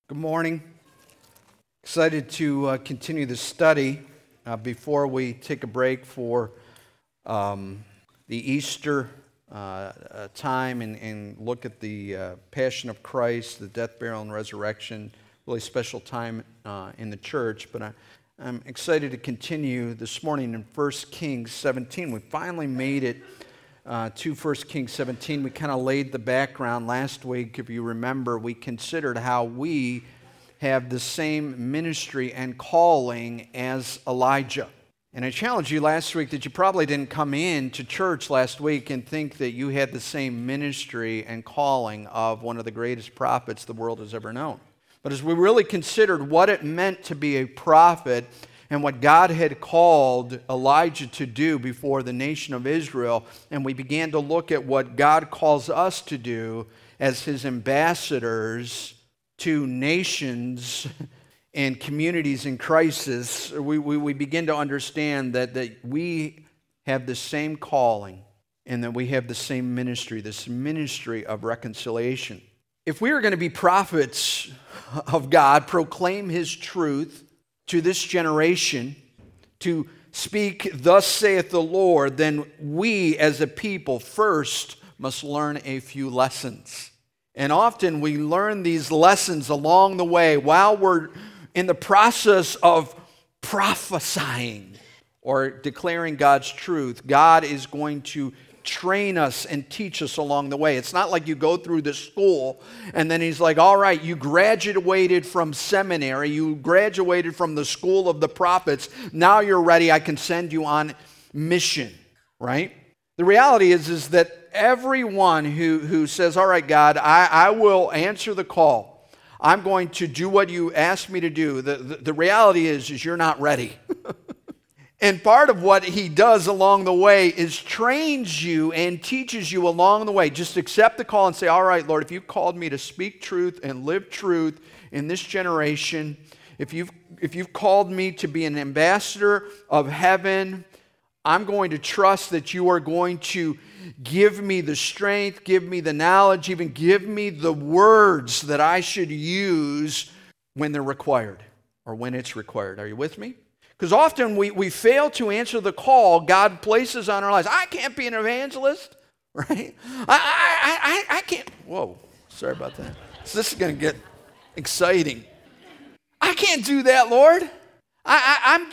Good morning. Excited to continue the study before we take a break for the Easter time and look at the Passion of Christ, the death, burial, and resurrection. Really special time in the church. But I'm excited to continue this morning in 1 Kings 17. We finally made it to 1 Kings 17. We kind of laid the background last week. If you remember, we considered how we have the same ministry and calling as Elijah. And I challenged you last week that you probably didn't come in to church last week and think that you had the same ministry and calling of one of the greatest prophets the world has ever known. But as we really considered what it meant to be a prophet and what God had called Elijah to do before the nation of Israel, and we began to look at what God calls us to do as His ambassadors to nations and communities in crisis, we begin to understand that we have the same calling and that we have the same ministry, this ministry of reconciliation. If we are going to be prophets of God, proclaim His truth to this generation, to speak, thus saith the Lord, then we as a people first must learn a few lessons. And often we learn these lessons along the way while we're in the process of prophesying or declaring God's truth. God is going to train us and teach us along the way. It's not like you go through the school and then He's like, all right, you graduated from seminary, you graduated from the school of the prophets, now you're ready, I can send you on mission, right? The reality is that everyone who says, all right, God, I will answer the call, I'm going to do what you asked me to do, the reality is you're not ready. And part of what He does along the way is trains you and teaches you along the way. Just accept the call and say, all right, Lord, if you called me to speak truth and live truth in this generation, if you've called me to be an ambassador of heaven, I'm going to trust that you are going to give me the strength, give me the knowledge, even give me the words that I should use when they're required or when it's required. Are you with me? Because often we fail to answer the call God places on our lives. I can't be an evangelist, right? I can't. Whoa, sorry about that. So this is going to get exciting. I can't do that, Lord. I'm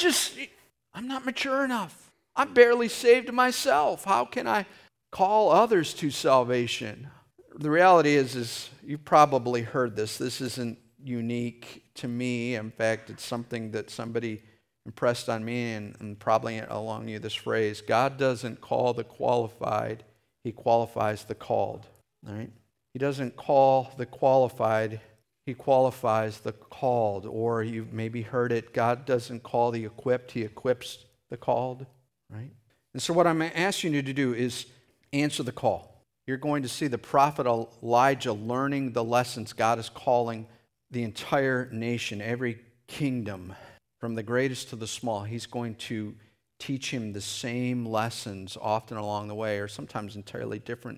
not mature enough. I'm barely saved myself. How can I call others to salvation? The reality is you've probably heard this. This isn't unique to me. In fact, it's something that somebody impressed on me and probably along you this phrase: God doesn't call the qualified, He qualifies the called. All right? He doesn't call the qualified, He qualifies the called. Or you've maybe heard it: God doesn't call the equipped, He equips the called. Right? And so what I'm asking you to do is answer the call. You're going to see the prophet Elijah learning the lessons God is calling the entire nation, every kingdom, from the greatest to the small. He's going to teach him the same lessons often along the way, or sometimes entirely different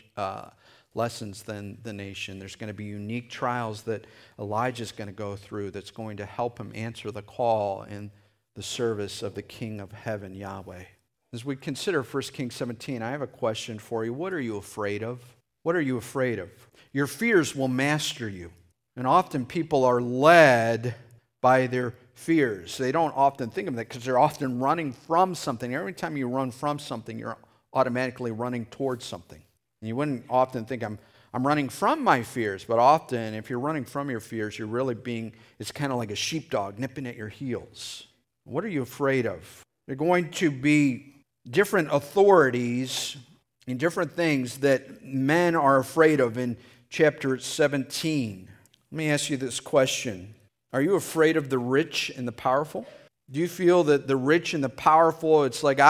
lessons than the nation. There's going to be unique trials that Elijah's going to go through that's going to help him answer the call in the service of the King of Heaven, Yahweh. As we consider 1 Kings 17, I have a question for you. What are you afraid of? What are you afraid of? Your fears will master you. And often people are led by their fears. They don't often think of that because they're often running from something. Every time you run from something, you're automatically running towards something. And you wouldn't often think, I'm running from my fears, but often if you're running from your fears, you're really it's kind of like a sheepdog nipping at your heels. What are you afraid of? There are going to be different authorities and different things that men are afraid of in chapter 17. Let me ask you this question. Are you afraid of the rich and the powerful? Do you feel that the rich and the powerful, it's like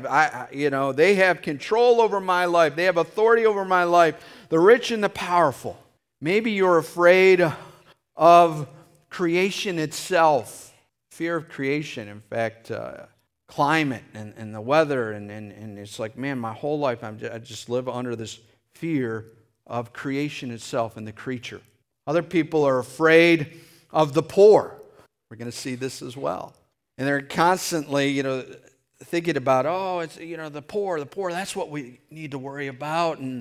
they have control over my life. They have authority over my life. The rich and the powerful. Maybe you're afraid of creation itself. Fear of creation, in fact, climate and the weather, and it's like, man, my whole life I just live under this fear of creation itself and the creature. Other people are afraid of the poor. We're going to see this as well. And they're constantly, thinking about, it's, the poor, that's what we need to worry about. And,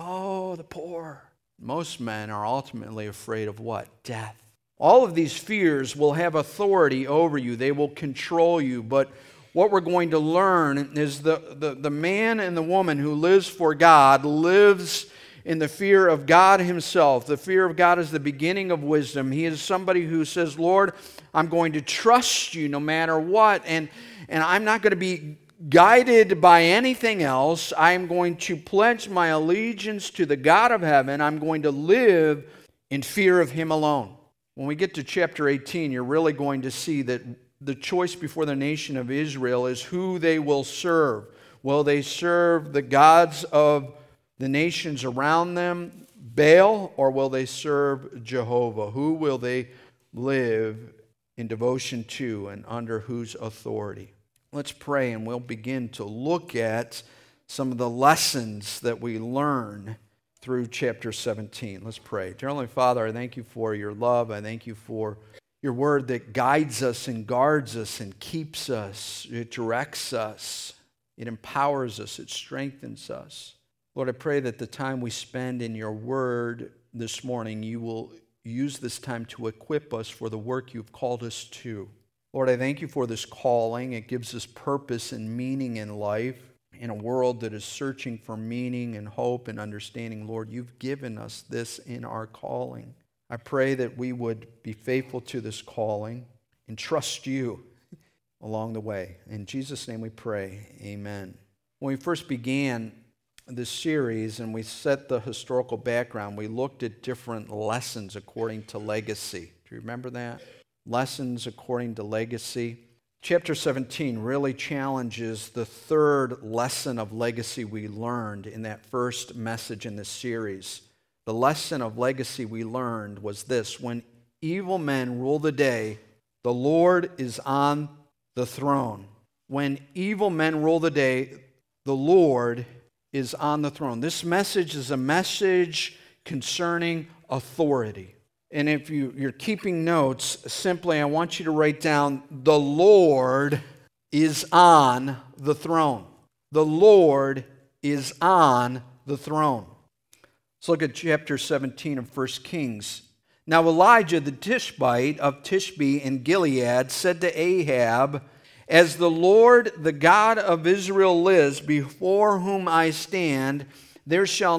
the poor. Most men are ultimately afraid of what? Death. All of these fears will have authority over you. They will control you. But what we're going to learn is the man and the woman who lives for God lives in the fear of God himself. The fear of God is the beginning of wisdom. He is somebody who says, Lord, I'm going to trust you no matter what. And I'm not going to be guided by anything else. I'm going to pledge my allegiance to the God of heaven. I'm going to live in fear of him alone. When we get to chapter 18, you're really going to see that the choice before the nation of Israel is who they will serve. Will they serve the gods of the nations around them, Baal, or will they serve Jehovah? Who will they live in devotion to and under whose authority? Let's pray and we'll begin to look at some of the lessons that we learn through chapter 17. Let's pray. Dear Heavenly Father, I thank you for your love. I thank you for your word that guides us and guards us and keeps us. It directs us. It empowers us. It strengthens us. Lord, I pray that the time we spend in your word this morning, you will use this time to equip us for the work you've called us to. Lord, I thank you for this calling. It gives us purpose and meaning in life. In a world that is searching for meaning and hope and understanding, Lord, you've given us this in our calling. I pray that we would be faithful to this calling and trust you along the way. In Jesus' name we pray, amen. When we first began this series and we set the historical background, we looked at different lessons according to legacy. Do you remember that? Lessons according to legacy. Chapter 17 really challenges the third lesson of legacy we learned in that first message in this series. The lesson of legacy we learned was this: when evil men rule the day, the Lord is on the throne. When evil men rule the day, the Lord is on the throne. This message is a message concerning authority. And if you're keeping notes, simply I want you to write down, the Lord is on the throne. The Lord is on the throne. Let's look at chapter 17 of 1 Kings. Now Elijah the Tishbite of Tishbe in Gilead said to Ahab, as the Lord, the God of Israel lives, before whom I stand, there shall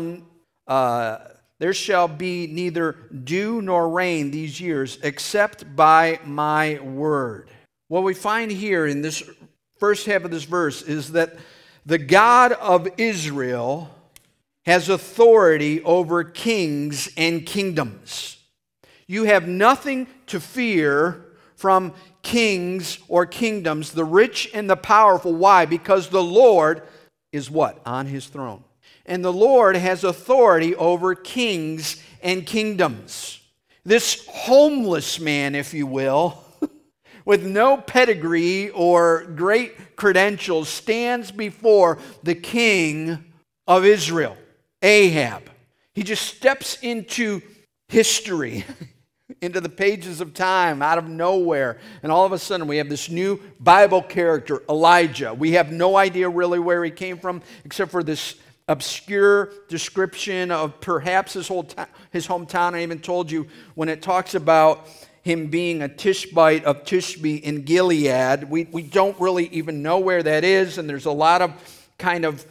be neither dew nor rain these years, except by my word. What we find here in this first half of this verse is that the God of Israel has authority over kings and kingdoms. You have nothing to fear from kings or kingdoms, the rich and the powerful. Why? Because the Lord is what? On his throne. And the Lord has authority over kings and kingdoms. This homeless man, if you will, with no pedigree or great credentials, stands before the king of Israel, Ahab. He just steps into history, into the pages of time, out of nowhere. And all of a sudden we have this new Bible character, Elijah. We have no idea really where he came from, except for this obscure description of perhaps his hometown. I even told you when it talks about him being a Tishbite of Tishbe in Gilead, we don't really even know where that is, and there's a lot of kind of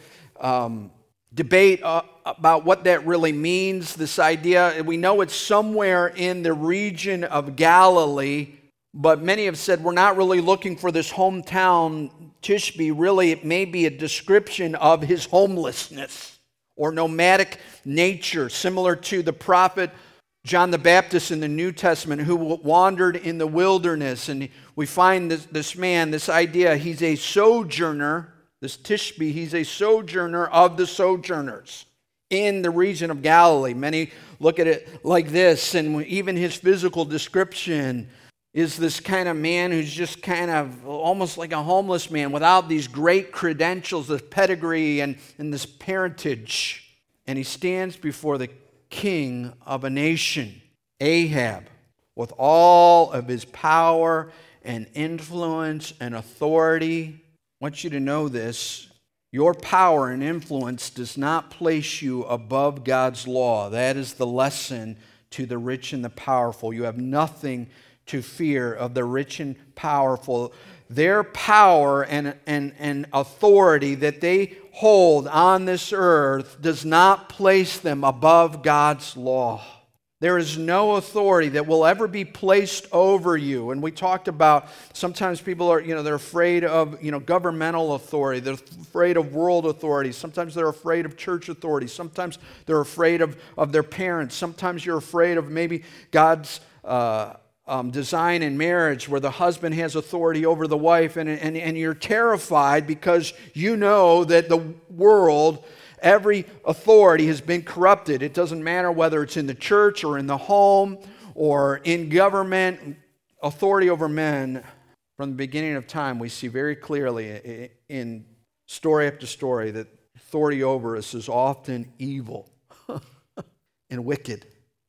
debate about what that really means, this idea. We know it's somewhere in the region of Galilee, but many have said we're not really looking for this hometown Tishbe. Really, it may be a description of his homelessness or nomadic nature, similar to the prophet John the Baptist in the New Testament, who wandered in the wilderness. And we find this man, this idea, he's a sojourner, this Tishbe, he's a sojourner of the sojourners in the region of Galilee. Many look at it like this, and even his physical description is this kind of man who's just kind of almost like a homeless man without these great credentials, this pedigree and this parentage. And he stands before the king of a nation, Ahab, with all of his power and influence and authority, I want you to know this. Your power and influence does not place you above God's law. That is the lesson to the rich and the powerful. You have nothing to fear of the rich and powerful. Their power and authority that they hold on this earth does not place them above God's law. There is no authority that will ever be placed over you. And we talked about sometimes people are, they're afraid of, governmental authority. They're afraid of world authority. Sometimes they're afraid of church authority. Sometimes they're afraid of their parents. Sometimes you're afraid of maybe God's design in marriage where the husband has authority over the wife, and you're terrified because you know that the world, every authority has been corrupted. It doesn't matter whether it's in the church or in the home or in government. Authority over men, from the beginning of time, we see very clearly in story after story that authority over us is often evil and wicked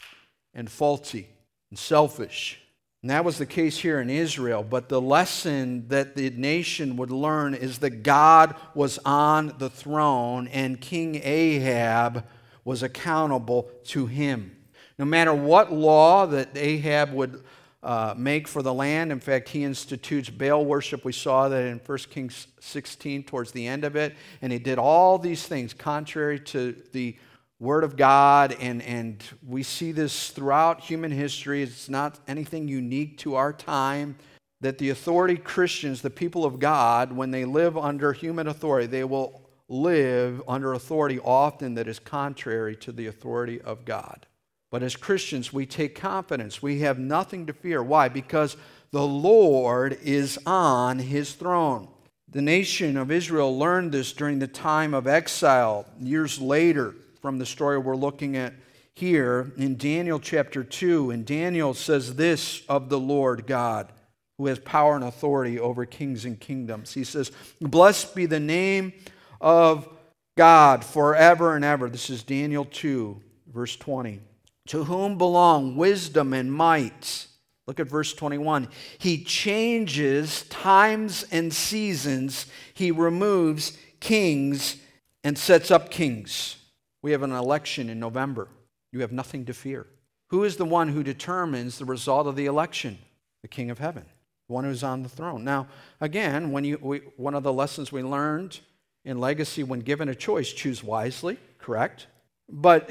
and faulty and selfish. And that was the case here in Israel. But the lesson that the nation would learn is that God was on the throne and King Ahab was accountable to him. No matter what law that Ahab would make for the land, in fact, he institutes Baal worship. We saw that in 1 Kings 16 towards the end of it. And he did all these things contrary to the Word of God, and we see this throughout human history. It's not anything unique to our time, that the authority Christians, the people of God, when they live under human authority, they will live under authority often that is contrary to the authority of God. But as Christians, we take confidence. We have nothing to fear. Why? Because the Lord is on His throne. The nation of Israel learned this during the time of exile. Years later, from the story we're looking at here in Daniel chapter 2. And Daniel says this of the Lord God, who has power and authority over kings and kingdoms. He says, "Blessed be the name of God forever and ever." This is Daniel 2, verse 20. "To whom belong wisdom and might." Look at verse 21. "He changes times and seasons. He removes kings and sets up kings." We have an election in November. You have nothing to fear. Who is the one who determines the result of the election? The King of Heaven, the one who's on the throne. Now, again, one of the lessons we learned in Legacy, when given a choice, choose wisely, correct? But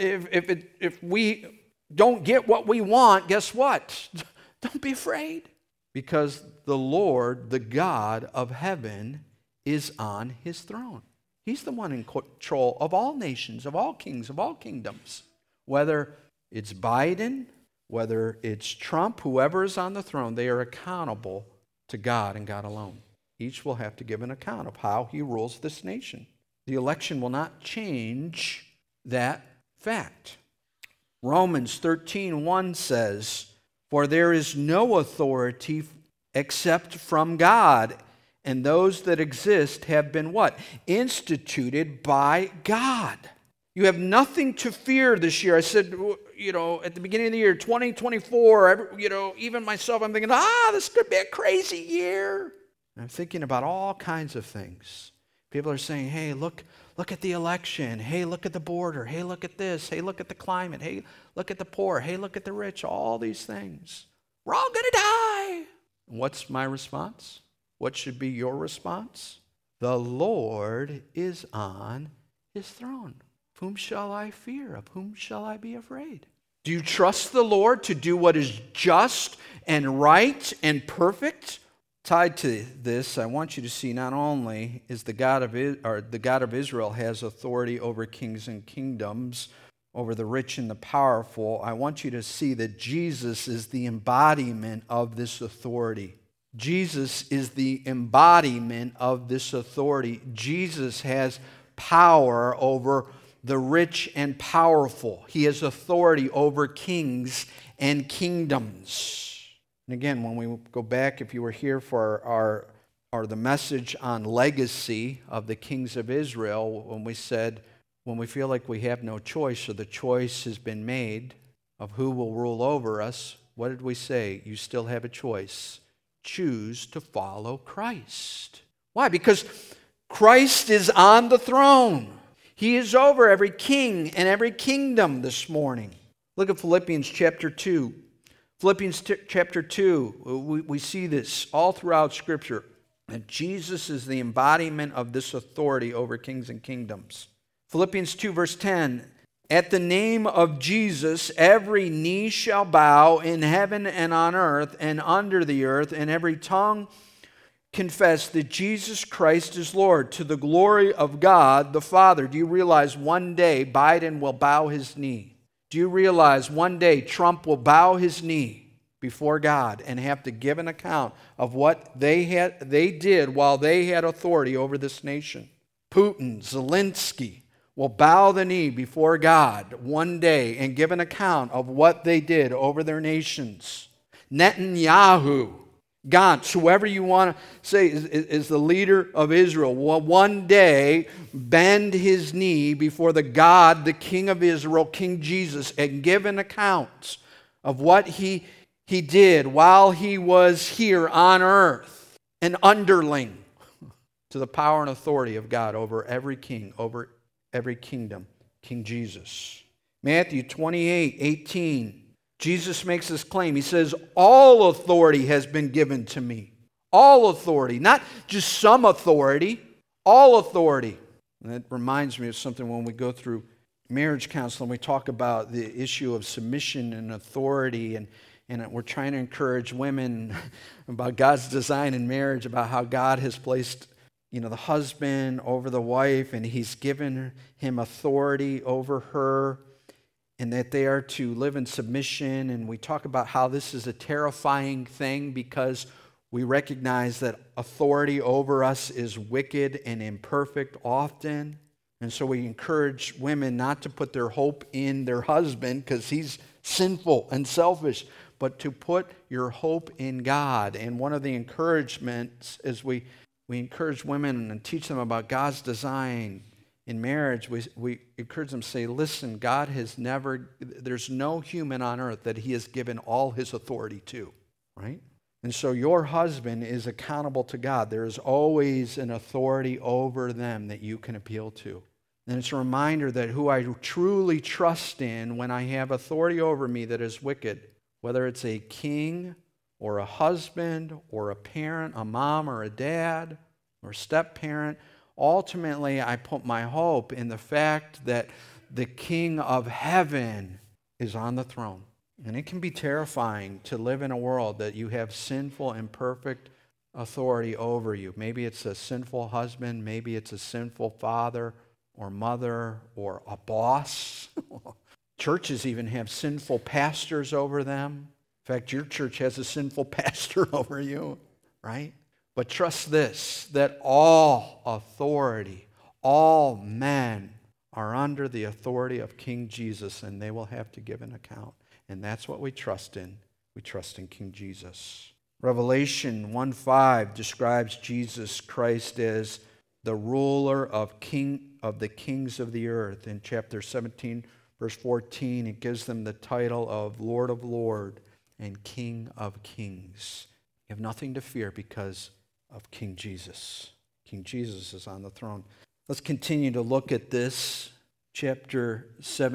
if we don't get what we want, guess what? Don't be afraid. Because the Lord, the God of heaven, is on His throne. He's the one in control of all nations, of all kings, of all kingdoms. Whether it's Biden, whether it's Trump, whoever is on the throne, they are accountable to God and God alone. Each will have to give an account of how he rules this nation. The election will not change that fact. Romans 13:1 says, "For there is no authority except from God, and those that exist have been" what? Instituted by God. You have nothing to fear this year. I said, at the beginning of the year, 2024, even myself, I'm thinking, this could be a crazy year. And I'm thinking about all kinds of things. People are saying, hey, look at the election. Hey, look at the border. Hey, look at this. Hey, look at the climate. Hey, look at the poor. Hey, look at the rich. All these things. We're all going to die. And what's my response? What should be your response? The Lord is on His throne. Of whom shall I fear? Of whom shall I be afraid? Do you trust the Lord to do what is just and right and perfect? Tied to this, I want you to see not only is the God of Israel has authority over kings and kingdoms, over the rich and the powerful. I want you to see that Jesus is the embodiment of this authority. Jesus is the embodiment of this authority. Jesus has power over the rich and powerful. He has authority over kings and kingdoms. And again, when we go back, if you were here for the message on legacy of the kings of Israel, when we said, when we feel like we have no choice or the choice has been made of who will rule over us, what did we say? You still have a choice. Choose to follow Christ. Why? Because Christ is on the throne. He is over every king and every kingdom this morning. Look at Philippians chapter 2. Philippians chapter 2, we see this all throughout Scripture, that Jesus is the embodiment of this authority over kings and kingdoms. Philippians 2 verse 10, at the name of Jesus, every knee shall bow in heaven and on earth and under the earth, and every tongue confess that Jesus Christ is Lord, to the glory of God the Father. Do you realize one day Biden will bow his knee? Do you realize one day Trump will bow his knee before God and have to give an account of what they did while they had authority over this nation? Putin, Zelensky will bow the knee before God one day and give an account of what they did over their nations. Netanyahu, Gantz, whoever you want to say is the leader of Israel, will one day bend his knee before the God, the King of Israel, King Jesus, and give an account of what he did while he was here on earth, an underling to the power and authority of God over every king, over every kingdom, King Jesus. Matthew 28:18. Jesus makes this claim. He says, all authority has been given to me. All authority. Not just some authority. All authority. And that reminds me of something when we go through marriage counseling. We talk about the issue of submission and authority. And we're trying to encourage women about God's design in marriage, about how God has placed the husband over the wife, and He's given him authority over her, and that they are to live in submission. And we talk about how this is a terrifying thing because we recognize that authority over us is wicked and imperfect often. And so we encourage women not to put their hope in their husband because he's sinful and selfish, but to put your hope in God. And one of the encouragements is we encourage women and teach them about God's design in marriage. We encourage them to say, listen, God has there's no human on earth that He has given all His authority to, right? And so your husband is accountable to God. There is always an authority over them that you can appeal to. And it's a reminder that who I truly trust in when I have authority over me that is wicked, whether it's a king or a husband or a parent, a mom or a dad or a step-parent, ultimately I put my hope in the fact that the King of heaven is on the throne. And it can be terrifying to live in a world that you have sinful, imperfect authority over you. Maybe it's a sinful husband, maybe it's a sinful father or mother or a boss. Churches even have sinful pastors over them. In fact, your church has a sinful pastor over you, right? But trust this, that all authority, all men are under the authority of King Jesus, and they will have to give an account. And that's what we trust in. We trust in King Jesus. Revelation 1:5 describes Jesus Christ as the ruler of the kings of the earth. In chapter 17, verse 14, it gives them the title of Lord of Lords and King of Kings. You have nothing to fear because of King Jesus. King Jesus is on the throne. Let's continue to look at this. Chapter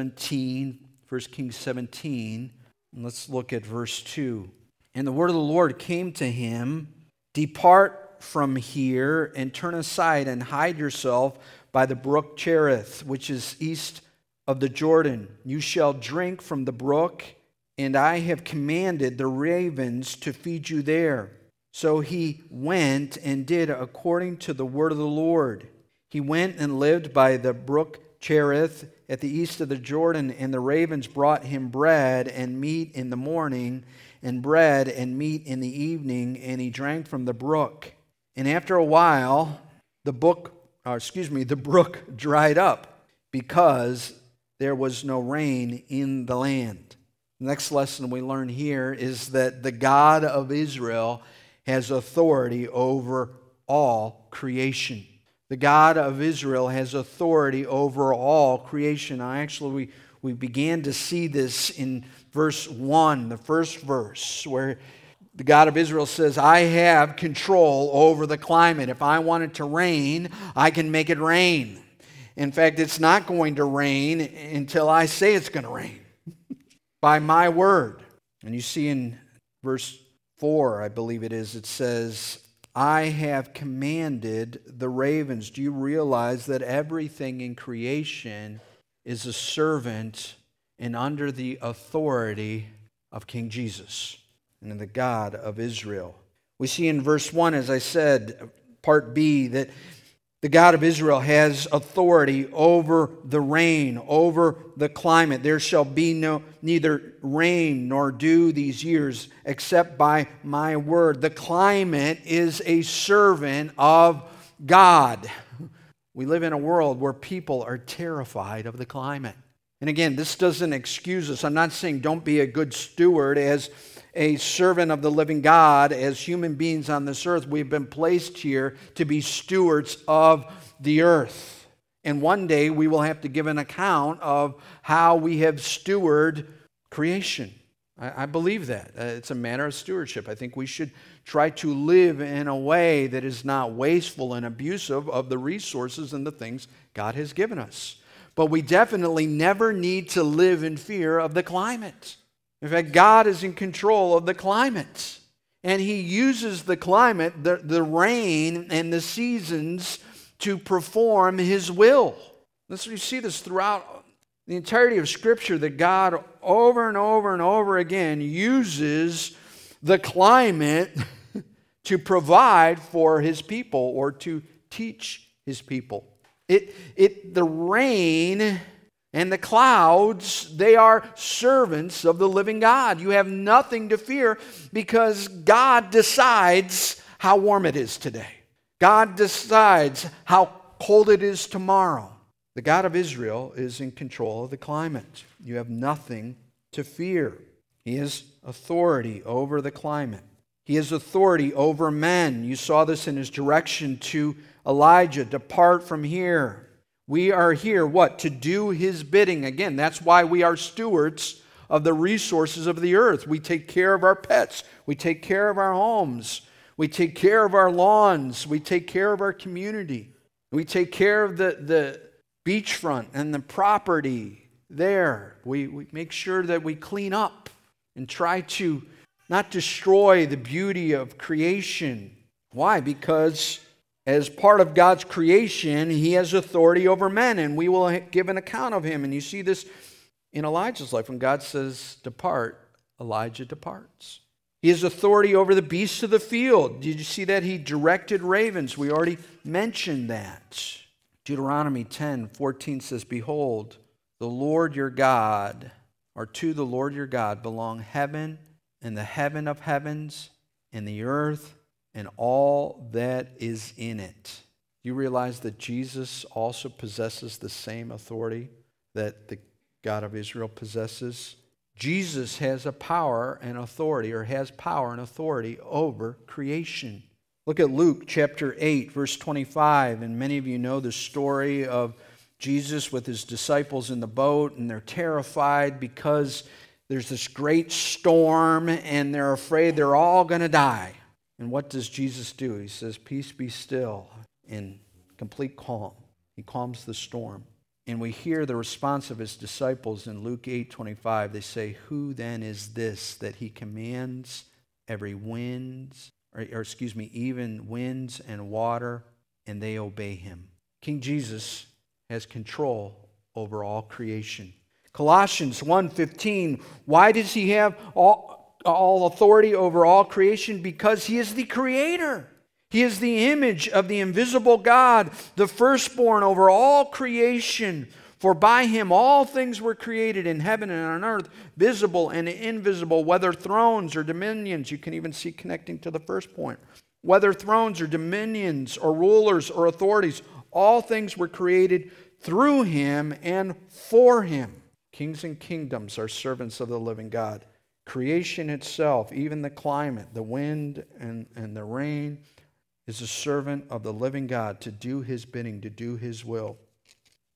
17, 1 Kings 17. And let's look at verse 2. And the word of the Lord came to him, depart from here and turn aside and hide yourself by the brook Cherith, which is east of the Jordan. You shall drink from the brook, and I have commanded the ravens to feed you there. So he went and did according to the word of the Lord. He went and lived by the brook Cherith at the east of the Jordan, and the ravens brought him bread and meat in the morning, and bread and meat in the evening, and he drank from the brook. And after a while, the brook dried up because there was no rain in the land. The next lesson we learn here is that the God of Israel has authority over all creation. The God of Israel has authority over all creation. Now, actually, we We began to see this in verse 1, the first verse, where the God of Israel says, I have control over the climate. If I want it to rain, I can make it rain. In fact, it's not going to rain until I say it's going to rain by my word. And you see in verse 4, I believe it is, it says, I have commanded the ravens. Do you realize that everything in creation is a servant and under the authority of King Jesus and the God of Israel? We see in verse 1, as I said, part B, that the God of Israel has authority over the rain, over the climate. There shall be neither rain nor dew these years except by my word. The climate is a servant of God. We live in a world where people are terrified of the climate. And again, this doesn't excuse us. I'm not saying don't be a good steward as a servant of the living God. As human beings on this earth, we've been placed here to be stewards of the earth. And one day we will have to give an account of how we have stewarded creation. I believe that. It's a matter of stewardship. I think we should try to live in a way that is not wasteful and abusive of the resources and the things God has given us. But we definitely never need to live in fear of the climate. In fact, God is in control of the climate. And He uses the climate, the rain and the seasons to perform His will. You see this throughout the entirety of Scripture, that God over and over and over again uses the climate to provide for His people or to teach His people. The rain and the clouds, they are servants of the living God. You have nothing to fear because God decides how warm it is today. God decides how cold it is tomorrow. The God of Israel is in control of the climate. You have nothing to fear. He has authority over the climate. He has authority over men. You saw this in His direction to Elijah. Depart from here. We are here, what? To do His bidding. Again, that's why we are stewards of the resources of the earth. We take care of our pets. We take care of our homes. We take care of our lawns. We take care of our community. We take care of the beachfront and the property there. We make sure that we clean up and try to not destroy the beauty of creation. Why? Because as part of God's creation, He has authority over men, and we will give an account of Him. And you see this in Elijah's life. When God says, depart, Elijah departs. He has authority over the beasts of the field. Did you see that? He directed ravens. We already mentioned that. Deuteronomy 10:14 says, behold, the Lord your God, or to the Lord your God, belong heaven and the heaven of heavens and the earth and all that is in it. Do you realize that Jesus also possesses the same authority that the God of Israel possesses? Jesus has a power and authority, or has power and authority over creation. Look at Luke chapter 8, verse 25, and many of you know the story of Jesus with His disciples in the boat, and they're terrified because there's this great storm, and they're afraid they're all going to die. And what does Jesus do? He says, peace be still, in complete calm. He calms the storm. And we hear the response of His disciples in Luke 8:25. They say, who then is this that He commands every even winds and water, and they obey Him? King Jesus has control over all creation. Colossians 1:15, why does He have all authority over all creation? Because He is the Creator. He is the image of the invisible God, the firstborn over all creation. For by Him all things were created in heaven and on earth, visible and invisible, whether thrones or dominions. You can even see connecting to the first point. Whether thrones or dominions or rulers or authorities, all things were created through Him and for Him. Kings and kingdoms are servants of the living God. Creation itself, even the climate, the wind and the rain, is a servant of the living God to do His bidding, to do His will.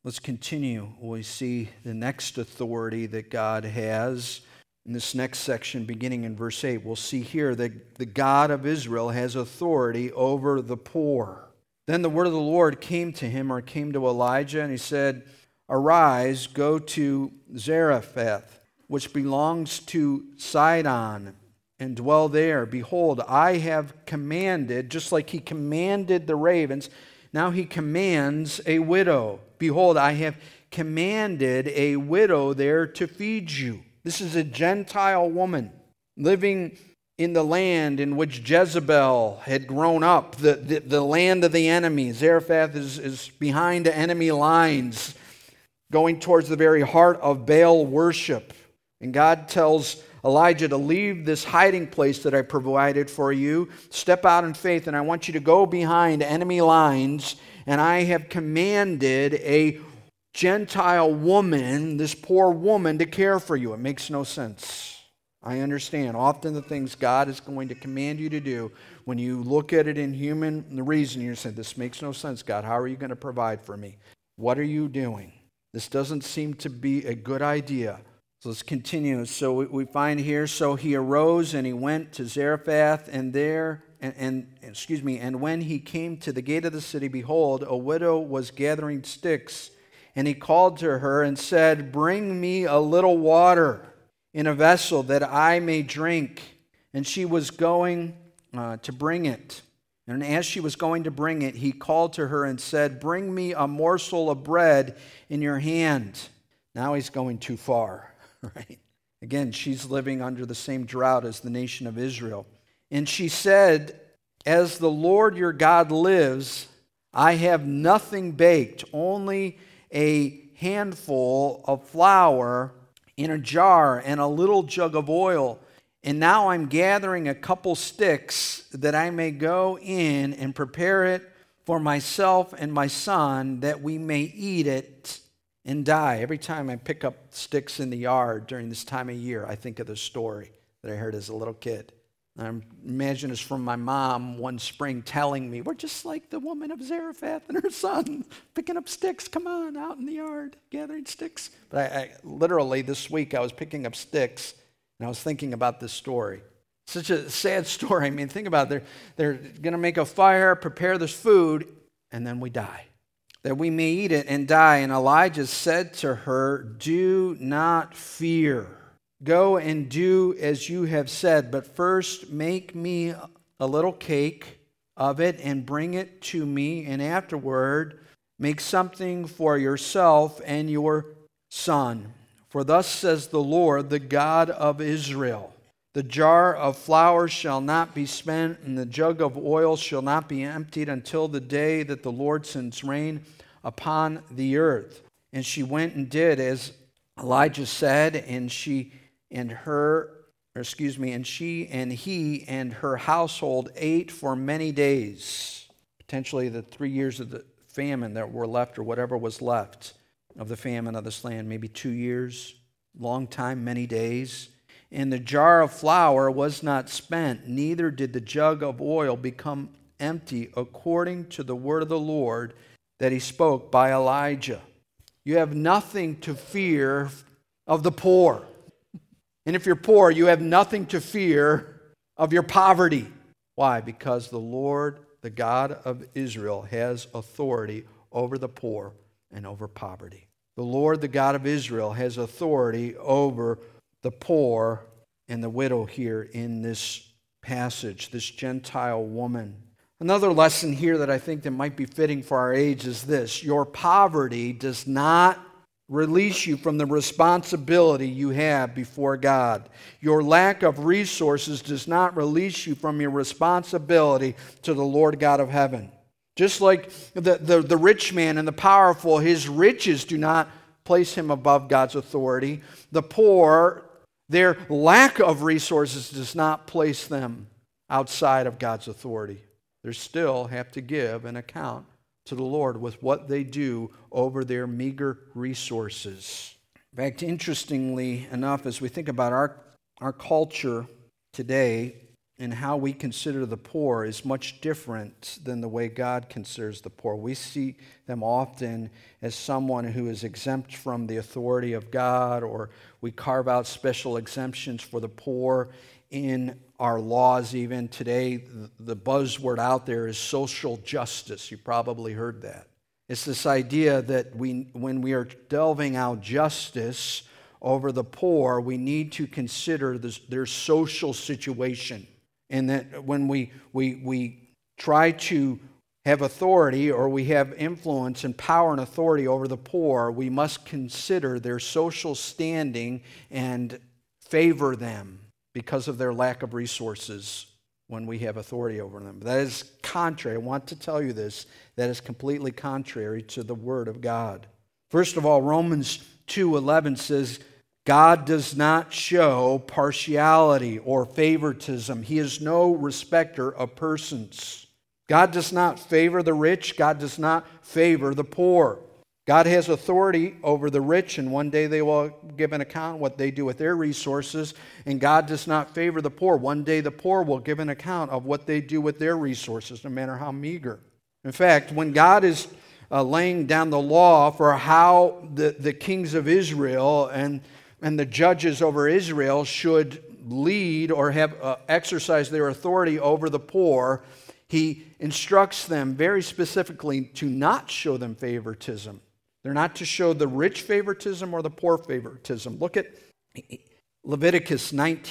Let's continue. We see the next authority that God has in this next section, beginning in verse 8. We'll see here that the God of Israel has authority over the poor. Then the word of the Lord came to him, or came to Elijah, and he said, "Arise, go to Zarephath, which belongs to Sidon, and dwell there. Behold, I have commanded," just like he commanded the ravens, now he commands a widow. "Behold, I have commanded a widow there to feed you." This is a Gentile woman living in the land in which Jezebel had grown up, the land of the enemy. Zarephath is behind the enemy lines, going towards the very heart of Baal worship. And God tells Elijah to leave this hiding place that I provided for you, step out in faith, and I want you to go behind enemy lines, and I have commanded a Gentile woman, this poor woman, to care for you. It makes no sense. I understand. Often the things God is going to command you to do, when you look at it in human reason, you're saying, this makes no sense, God. How are you going to provide for me? What are you doing? This doesn't seem to be a good idea. So let's continue. So we find here, so he arose and he went to Zarephath, and there, and when he came to the gate of the city, behold, a widow was gathering sticks. And he called to her and said, "Bring me a little water in a vessel that I may drink." And she was going to bring it. And as she was going to bring it, he called to her and said, "Bring me a morsel of bread in your hand." Now he's going too far, right? Again, she's living under the same drought as the nation of Israel. And she said, "As the Lord your God lives, I have nothing baked, only a handful of flour in a jar and a little jug of oil. And now I'm gathering a couple sticks that I may go in and prepare it for myself and my son, that we may eat it and die." Every time I pick up sticks in the yard during this time of year, I think of the story that I heard as a little kid. I imagine it's from my mom one spring telling me, "We're just like the woman of Zarephath and her son, picking up sticks. Come on, out in the yard, gathering sticks." But I literally this week I was picking up sticks, and I was thinking about this story. Such a sad story. I mean, think about it. They're going to make a fire, prepare this food, and then we die, that we may eat it and die. And Elijah said to her, "Do not fear. Go and do as you have said, but first make me a little cake of it and bring it to me, and afterward make something for yourself and your son. For thus says the Lord, the God of Israel, the jar of flour shall not be spent, and the jug of oil shall not be emptied until the day that the Lord sends rain upon the earth." And she went and did as Elijah said, and she and he and her household ate for many days, potentially the 3 years of the famine that were left, or whatever was left of the famine of this land, maybe 2 years, long time, many days. And the jar of flour was not spent, neither did the jug of oil become empty, according to the word of the Lord that he spoke by Elijah. You have nothing to fear of the poor. And if you're poor, you have nothing to fear of your poverty. Why? Because the Lord, the God of Israel, has authority over the poor and over poverty. The Lord, the God of Israel, has authority over the poor and the widow here in this passage, this Gentile woman. Another lesson here that I think that might be fitting for our age is this: your poverty does not release you from the responsibility you have before God. Your lack of resources does not release you from your responsibility to the Lord God of heaven. Just like the rich man and the powerful, his riches do not place him above God's authority. The poor, their lack of resources does not place them outside of God's authority. They still have to give an account to the Lord with what they do over their meager resources. In fact, interestingly enough, as we think about our culture today, and how we consider the poor is much different than the way God considers the poor. We see them often as someone who is exempt from the authority of God, or we carve out special exemptions for the poor in our laws even. Today, the buzzword out there is social justice. You probably heard that. It's this idea that when we are delving out justice over the poor, we need to consider their social situation. And that when we try to have authority, or we have influence and power and authority over the poor, we must consider their social standing and favor them because of their lack of resources when we have authority over them. That is contrary. I want to tell you this. That is completely contrary to the Word of God. First of all, Romans 2:11 says, God does not show partiality or favoritism. He is no respecter of persons. God does not favor the rich. God does not favor the poor. God has authority over the rich, and one day they will give an account what they do with their resources. And God does not favor the poor. One day the poor will give an account of what they do with their resources, no matter how meager. In fact, when God is laying down the law for how the kings of Israel and the judges over Israel should lead or have exercise their authority over the poor, He instructs them very specifically to not show them favoritism. They're not to show the rich favoritism or the poor favoritism. Look at Leviticus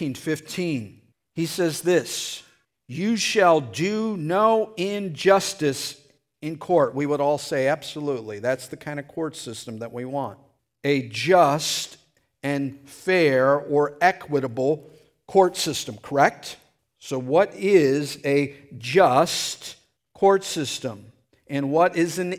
19:15. He says this, "You shall do no injustice in court." We would all say, absolutely. That's the kind of court system that we want. A just and fair or equitable court system, correct? So what is a just court system? And what is an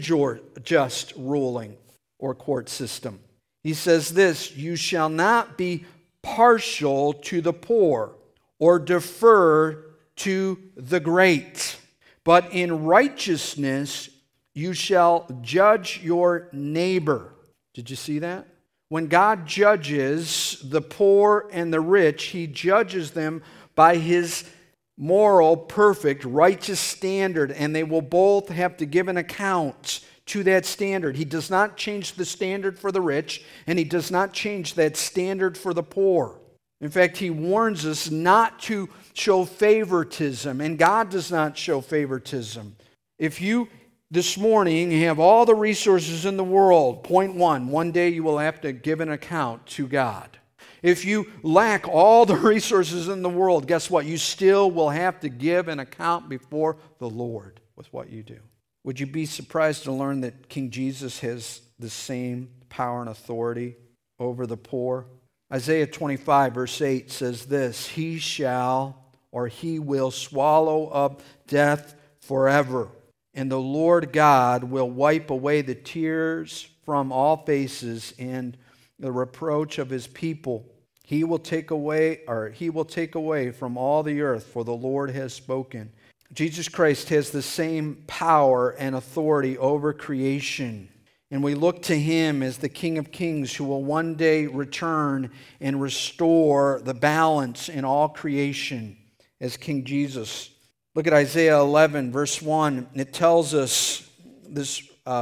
unjust ruling or court system? He says this, "You shall not be partial to the poor or defer to the great, but in righteousness you shall judge your neighbor." Did you see that? When God judges the poor and the rich, He judges them by His moral, perfect, righteous standard, and they will both have to give an account to that standard. He does not change the standard for the rich, and He does not change that standard for the poor. In fact, He warns us not to show favoritism, and God does not show favoritism. If you this morning have all the resources in the world, point one day you will have to give an account to God. If you lack all the resources in the world, guess what? You still will have to give an account before the Lord with what you do. Would you be surprised to learn that King Jesus has the same power and authority over the poor? Isaiah 25 verse 8 says this, "He will swallow up death forever, and the Lord God will wipe away the tears from all faces and the reproach of His people. He will take away from all the earth, for the Lord has spoken." Jesus Christ has the same power and authority over creation. And we look to Him as the King of Kings who will one day return and restore the balance in all creation as King Jesus. Look at Isaiah 11, verse 1. It tells us this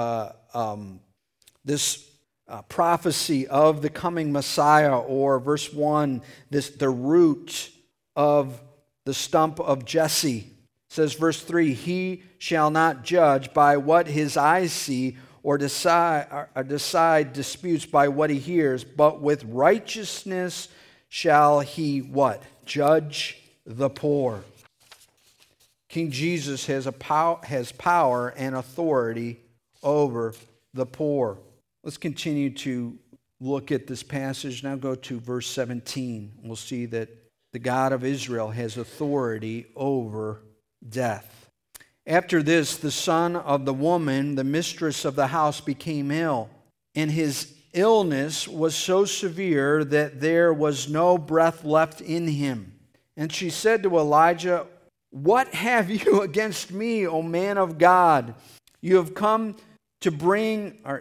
prophecy of the coming Messiah, or verse 1, the root of the stump of Jesse. It says verse 3, "He shall not judge by what his eyes see, or decide disputes by what he hears, but with righteousness shall he" what? "Judge the poor." King Jesus has power and authority over the poor. Let's continue to look at this passage. Now go to verse 17. We'll see that the God of Israel has authority over death. "After this, the son of the woman, the mistress of the house, became ill, and his illness was so severe that there was no breath left in him. And she said to Elijah, 'What have you against me, O man of God? You have come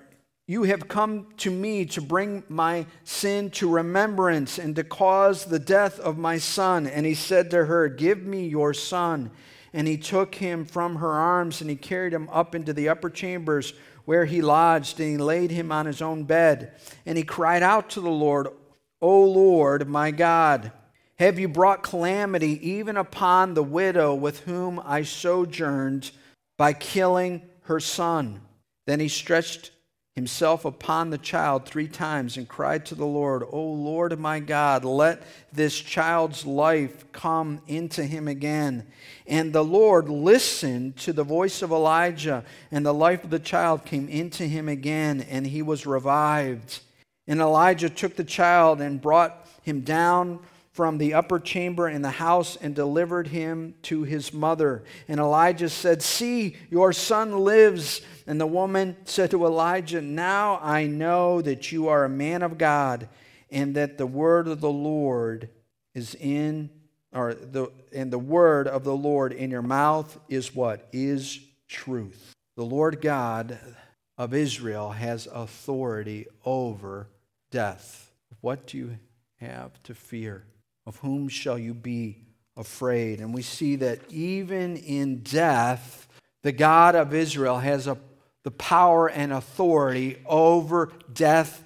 you have come to me to bring my sin to remembrance and to cause the death of my son. And he said to her, give me your son. And he took him from her arms, and he carried him up into the upper chambers where he lodged, and he laid him on his own bed. And he cried out to the Lord, O Lord, my God, have you brought calamity even upon the widow with whom I sojourned by killing her son? Then he stretched himself upon the child 3 times and cried to the Lord, O Lord my God, let this child's life come into him again. And the Lord listened to the voice of Elijah, and the life of the child came into him again, and he was revived. And Elijah took the child and brought him down from the upper chamber in the house and delivered him to his mother. And Elijah said, see, your son lives. And the woman said to Elijah, now I know that you are a man of God, and that the word of the Lord is and the word of the Lord in your mouth is what? Is truth. The Lord God of Israel has authority over death. What do you have to fear? Of whom shall you be afraid? And we see that even in death, the God of Israel has the power and authority over death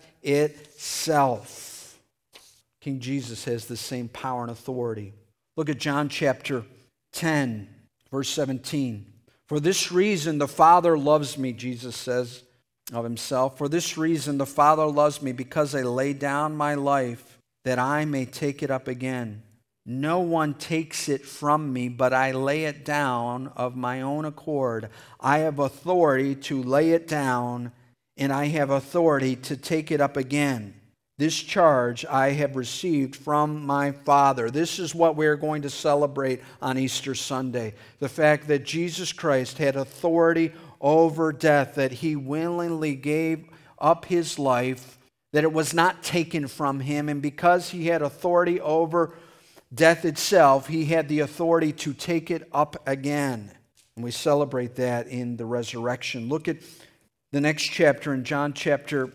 itself. King Jesus has the same power and authority. Look at John chapter 10, verse 17. For this reason the Father loves me, Jesus says of himself. For this reason the Father loves me, because I lay down my life that I may take it up again. No one takes it from me, but I lay it down of my own accord. I have authority to lay it down, and I have authority to take it up again. This charge I have received from my Father. This is what we're going to celebrate on Easter Sunday. The fact that Jesus Christ had authority over death, that he willingly gave up his life, that it was not taken from him, and because he had authority over death itself, he had the authority to take it up again. And we celebrate that in the resurrection. Look at the next chapter in John chapter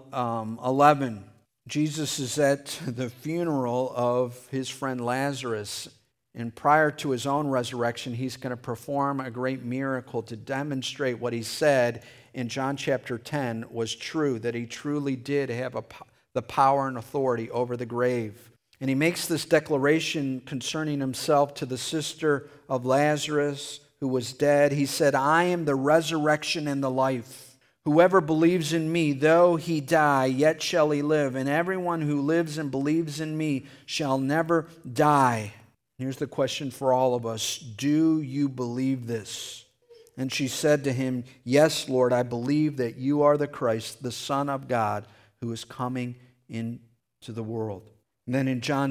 11. Jesus is at the funeral of his friend Lazarus, and prior to his own resurrection, he's going to perform a great miracle to demonstrate what he said in John chapter 10 was true, that he truly did have the power and authority over the grave. And he makes this declaration concerning himself to the sister of Lazarus who was dead. He said, I am the resurrection and the life. Whoever believes in me, though he die, yet shall he live. And everyone who lives and believes in me shall never die. Here's the question for all of us. Do you believe this? And she said to him, yes, Lord, I believe that you are the Christ, the Son of God, who is coming into the world. And then in John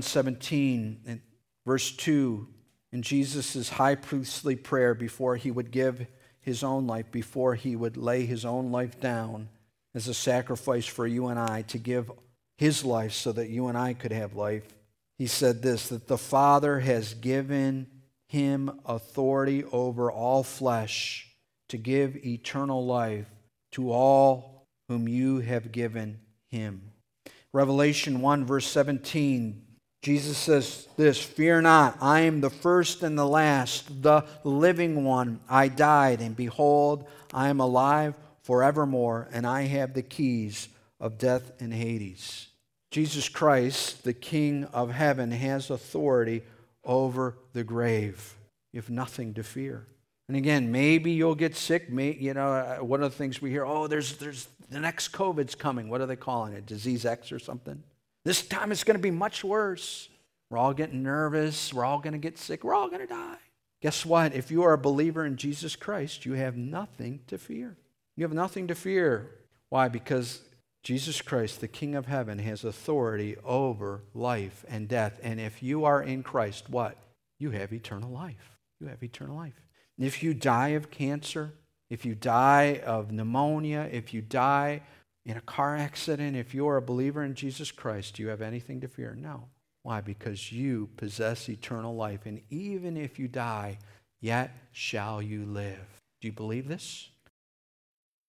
17, verse 2, in Jesus' high priestly prayer before he would give his own life, before he would lay his own life down as a sacrifice for you and I, to give his life so that you and I could have life, he said this, that the Father has given him authority over all flesh to give eternal life to all whom you have given him. Revelation 1 verse 17, Jesus says this, fear not, I am the first and the last, the living one. I died, and behold, I am alive forevermore, and I have the keys of death and Hades. Jesus Christ, the King of heaven, has authority over the grave. You have nothing to fear. And again, maybe you'll get sick. One of the things we hear, there's the next COVID's coming. What are they calling it? Disease X or something? This time it's going to be much worse. We're all getting nervous. We're all going to get sick. We're all going to die. Guess what? If you are a believer in Jesus Christ, you have nothing to fear. You have nothing to fear. Why? Because Jesus Christ, the King of heaven, has authority over life and death. And if you are in Christ, what? You have eternal life. You have eternal life. And if you die of cancer, if you die of pneumonia, if you die in a car accident, if you are a believer in Jesus Christ, do you have anything to fear? No. Why? Because you possess eternal life. And even if you die, yet shall you live. Do you believe this?